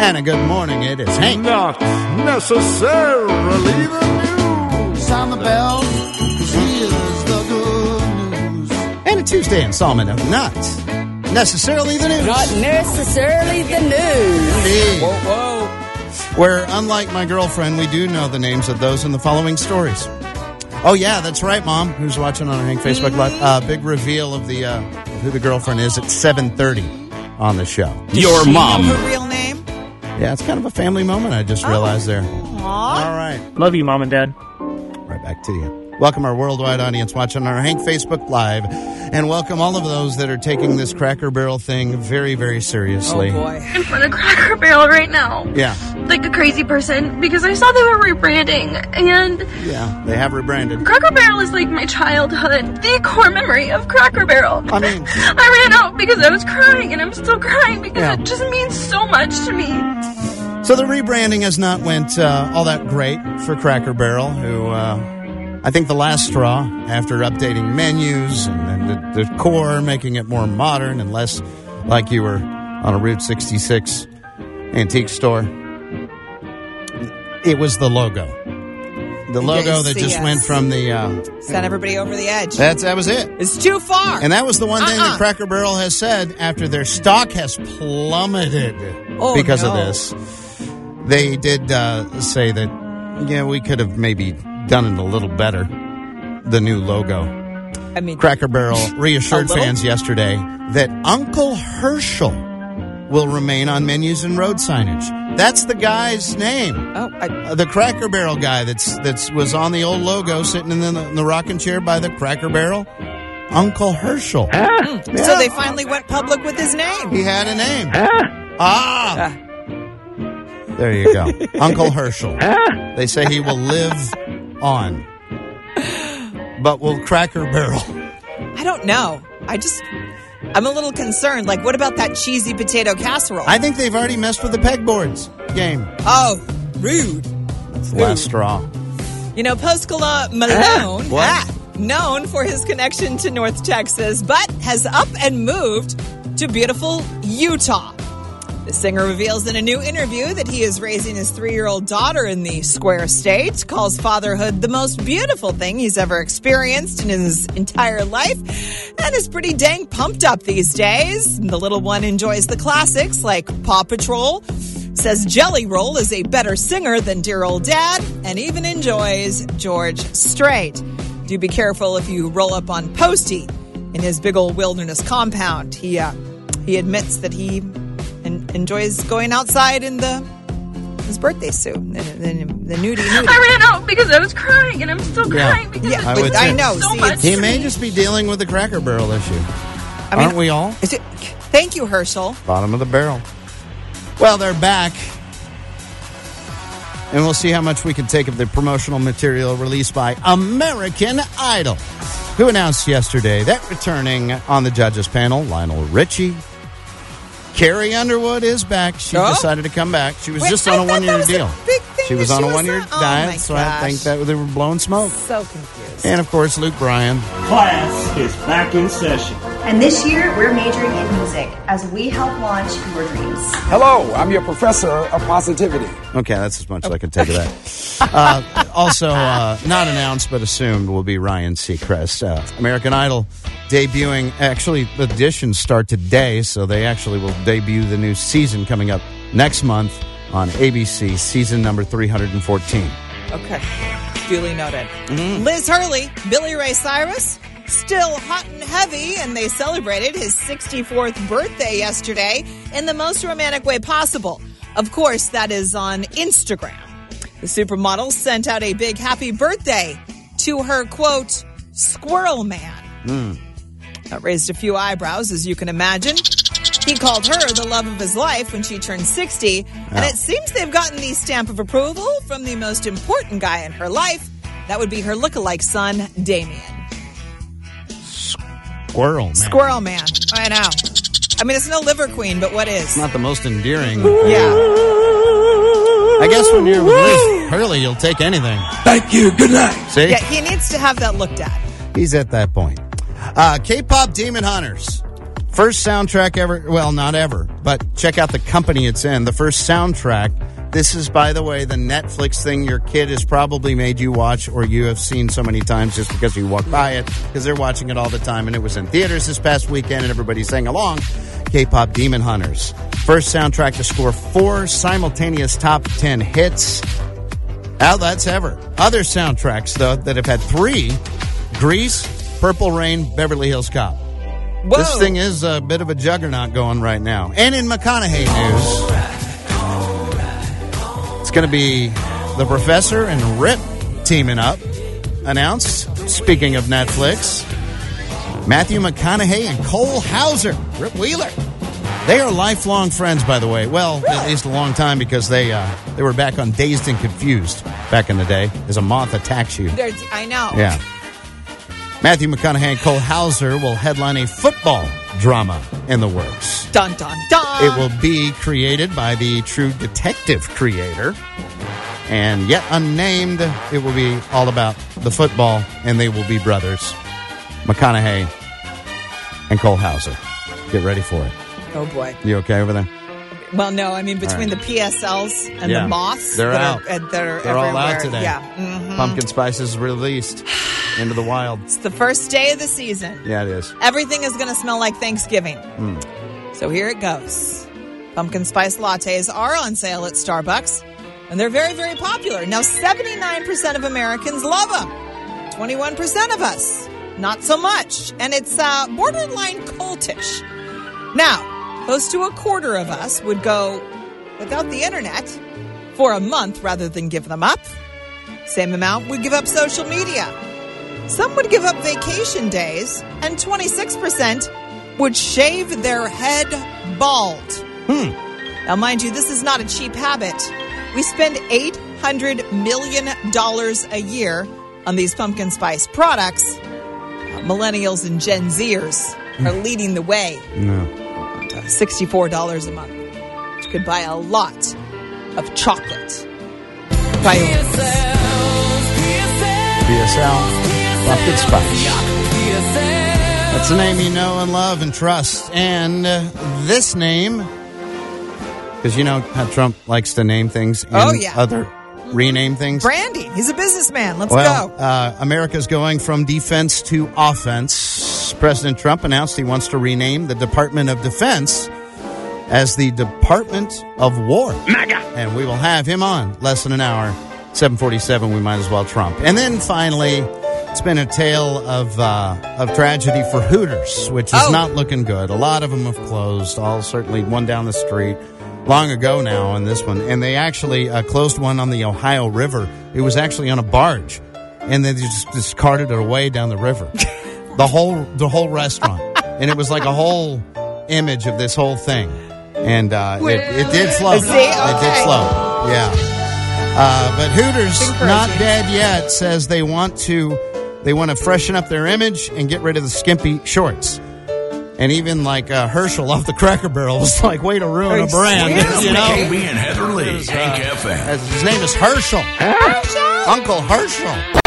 And a good morning. It is Hank. Not necessarily the news. Sound the bell, 'cause here's the good news. And a Tuesday installment of Not Necessarily the News. Not necessarily the news. Indeed. Whoa. Where, unlike my girlfriend, we do know the names of those in the following stories. Oh, yeah, that's right, Mom, who's watching on our Hank Facebook Live. Big reveal of who the girlfriend is at 7:30 on the show. Your mom. Know her real name? Yeah, it's kind of a family moment, I just realized there. Aww. All right. Love you, Mom and Dad. Right back to you. Welcome our worldwide audience watching our Hank Facebook Live. And welcome all of those that are taking this Cracker Barrel thing very, very seriously. Oh, boy. In front of Cracker Barrel right now. Yeah. Like a crazy person, because I saw they were rebranding, and Yeah, they have rebranded. Cracker Barrel is like my childhood, the core memory of Cracker Barrel. I mean, I ran out because I was crying, and I'm still crying because Yeah. it just means so much to me. so the rebranding has not went all that great for Cracker Barrel, who I think the last straw after updating menus and the core, making it more modern and less like you were on a Route 66 antique store. It was the logo. The logo that just went from the... Sent everybody over the edge. That was it. It's too far. And that was the one thing that Cracker Barrel has said after their stock has plummeted because of this. They did say that, yeah, we could have maybe done it a little better, the new logo. I mean, Cracker Barrel reassured fans yesterday that Uncle Herschel will remain on menus and road signage. That's the guy's name. The Cracker Barrel guy that was on the old logo sitting in the rocking chair by the Cracker Barrel. Uncle Herschel. So they finally went public with his name. He had a name. There you go. Uncle Herschel. They say he will live on. But will Cracker Barrel? I don't know. I'm a little concerned. Like, what about that cheesy potato casserole? I think they've already messed with the pegboards game. Oh, rude. That's the last straw. You know, Poskola Malone, What? known for his connection to North Texas, but has up and moved to beautiful Utah. The singer reveals in a new interview that he is raising his 3-year-old daughter in the Square State, calls fatherhood the most beautiful thing he's ever experienced in his entire life, and is pretty dang pumped up these days. The little one enjoys the classics like Paw Patrol, says Jelly Roll is a better singer than dear old dad, and even enjoys George Strait. Do be careful if you roll up on Posty in his big old wilderness compound. He admits that he enjoys going outside in his birthday suit, the nudie. I ran out because I was crying, and I'm still crying because I know. So much He to may me. just be dealing with the Cracker Barrel issue. Aren't we all? Thank you, Herschel. Bottom of the barrel. Well, they're back. And we'll see how much we can take of the promotional material released by American Idol, who announced yesterday that returning on the judges panel, Lionel Richie. Carrie Underwood is back. She decided to come back. She was just on a one-year deal. She was on a one-year diet, so I think that they were blowing smoke. So confused. And, of course, Luke Bryan. Class is back in session. And this year, we're majoring in music as we help launch your dreams. Hello, I'm your professor of positivity. Okay, that's as much as I can take of that. Also, not announced but assumed will be Ryan Seacrest. American Idol debuting. Actually, the auditions start today, so they actually will debut the new season coming up next month on ABC, season number 314. Okay, duly noted. Liz Hurley, Billy Ray Cyrus, still hot and heavy, and they celebrated his 64th birthday yesterday in the most romantic way possible. Of course, that is on Instagram. The supermodel sent out a big happy birthday to her, quote, squirrel man. That raised a few eyebrows, as you can imagine. He called her the love of his life when she turned 60, and it seems they've gotten the stamp of approval from the most important guy in her life. That would be her lookalike son, Damien. Squirrel man. Squirrel man. I know. I mean, it's no liver queen, but what is? Not the most endearing. Yeah. I guess when you're with Liz Hurley, you'll take anything. Thank you. Good night. See? Yeah, he needs to have that looked at. He's at that point. K-pop Demon Hunters First soundtrack ever. Well, not ever, but check out the company it's in. The first soundtrack. This is, by the way, the Netflix thing your kid has probably made you watch or you have seen so many times just because you walk by it, because they're watching it all the time, and it was in theaters this past weekend, and everybody sang along. K-pop Demon Hunters. First soundtrack to score 4 simultaneous top 10 hits. Now that's ever. Other soundtracks, though, that have had 3. Grease, Purple Rain, Beverly Hills Cop. Whoa. This thing is a bit of a juggernaut going right now. And in McConaughey news, it's going to be the Professor and Rip teaming up. Announced, speaking of Netflix, Matthew McConaughey and Cole Hauser, Rip Wheeler. They are lifelong friends, by the way. Well, at least a long time, because they were back on Dazed and Confused back in the day as a moth attacks you. I know. Yeah. Matthew McConaughey and Cole Hauser will headline a football drama in the works. Dun, dun, dun. It will be created by the True Detective creator. And yet unnamed, it will be all about the football, and they will be brothers. McConaughey and Cole Hauser. Get ready for it. Oh, boy. You okay over there? Well, no, I mean, between the PSLs and the moths. They're out. They're all out today. Yeah. Mm-hmm. Pumpkin Spice is released into the wild. It's the first day of the season. Yeah, it is. Everything is going to smell like Thanksgiving. So here it goes. Pumpkin spice lattes are on sale at Starbucks, and they're very, very popular. Now, 79% of Americans love them. 21% of us, not so much. And it's borderline cultish. Now, close to a quarter of us would go without the internet for a month rather than give them up. Same amount would give up social media. Some would give up vacation days, and 26% would shave their head bald. Now, mind you, this is not a cheap habit. We spend $800 million a year on these pumpkin spice products. Millennials and Gen Zers are leading the way. No. $64 a month, which could buy a lot of chocolate. BSL. Pumpkin Spice. That's a name you know and love and trust. And this name, because you know how Trump likes to name things and other rename things. Branding. He's a businessman. Let's go. America's going from defense to offense. President Trump announced he wants to rename the Department of Defense as the Department of War. MAGA. And we will have him on less than an hour. 7:47, we might as well Trump. And then finally, it's been a tale of tragedy for Hooters, which is not looking good. A lot of them have closed. Certainly one down the street long ago now, and this one. And they actually closed one on the Ohio River. It was actually on a barge, and they just carted it away down the river. The whole restaurant. And it was like a whole image of this whole thing. And it did float. See? Okay. It did float. Yeah. But Hooters, not dead yet, says they want to freshen up their image and get rid of the skimpy shorts. And even like Herschel off the Cracker Barrel was like, way to ruin a brand. You know? KB and Heather Lee, Hank FM. His name is Herschel. Uncle Herschel.